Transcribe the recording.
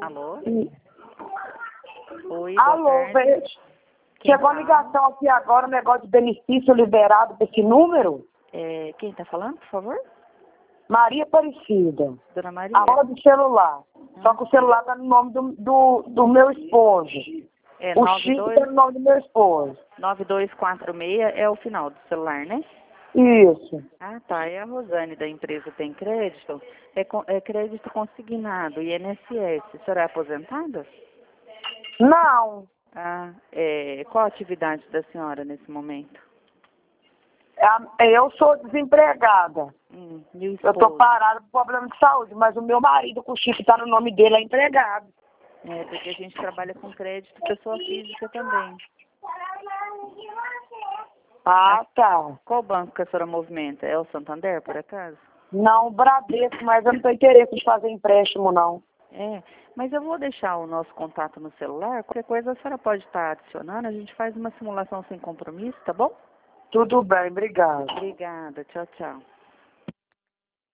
Alô? Sim. Oi, Alô, boa tarde. velho. Chegou a fala? ligação aqui agora, um negócio de benefício liberado desse número? Quem tá falando, por favor? Maria Aparecida. Dona Maria? A hora do celular. Só que o celular tá no nome do meu esposo. É O Chico tá no nome do meu esposo. 9246 é o final do celular, né? Isso. Ah, tá. É a Rosane da empresa Tem Crédito. É crédito consignado, INSS. A senhora é aposentada? Não. Ah, qual a atividade da senhora nesse momento? Eu sou desempregada. E o Eu tô esposo? parada por problema de saúde, mas o meu marido, com o Chico, tá no nome dele, é empregado. Porque a gente trabalha com crédito pessoa física também. Ah, tá. Qual banco que a senhora movimenta? É o Santander, por acaso? Não, o Bradesco, mas eu não tenho interesse de fazer empréstimo, não. Mas eu vou deixar o nosso contato no celular. Qualquer coisa a senhora pode estar adicionando. A gente faz uma simulação sem compromisso, tá bom? Tudo bem, obrigado. Obrigada. Tchau, tchau.